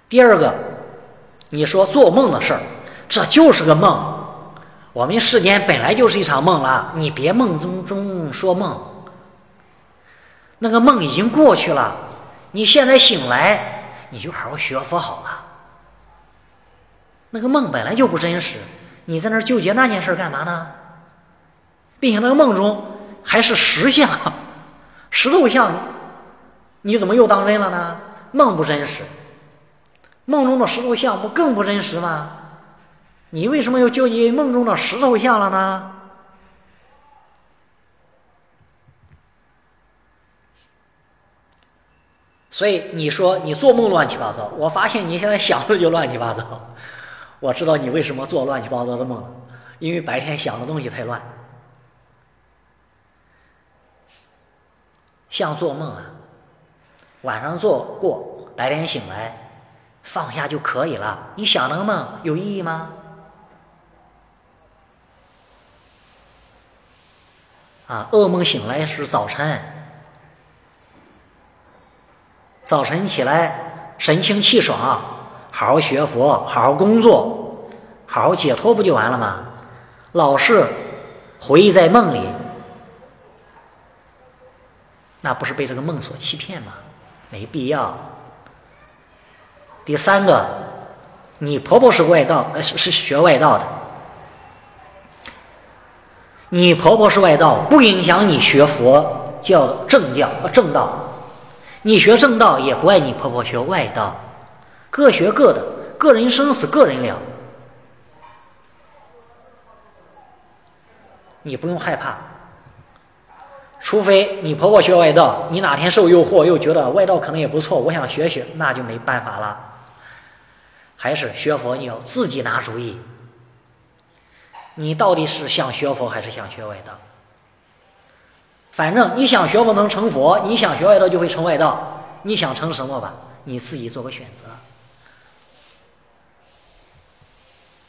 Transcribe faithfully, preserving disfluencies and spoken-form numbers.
第二个，你说做梦的事儿，这就是个梦，我们世间本来就是一场梦了，你别梦中中说梦，那个梦已经过去了，你现在醒来，你就好好学佛好了。那个梦本来就不真实，你在那儿纠结那件事干嘛呢？并且那个梦中还是石像，石头像，你怎么又当真了呢？梦不真实，梦中的石头像不更不真实吗？你为什么又纠结梦中的石头像了呢？所以你说你做梦乱七八糟，我发现你现在想的就乱七八糟。我知道你为什么做乱七八糟的梦了，因为白天想的东西太乱。像做梦啊，晚上做过，白天醒来放下就可以了。你想那个梦有意义吗？啊，噩梦醒来是早晨，早晨起来神清气爽，好好学佛，好好工作，好好解脱不就完了吗？老是回忆在梦里，那不是被这个梦所欺骗吗？没必要。第三个，你婆婆是外道，呃，是是学外道的，你婆婆是外道，不影响你学佛叫正教正道。你学正道也不爱你婆婆学外道，各学各的，个人生死个人了。你不用害怕，除非你婆婆学外道，你哪天受诱惑又觉得外道可能也不错，我想学学，那就没办法了。还是学佛你要自己拿主意，你到底是想学佛还是想学外道？反正你想学佛能成佛，你想学外道就会成外道，你想成什么吧，你自己做个选择。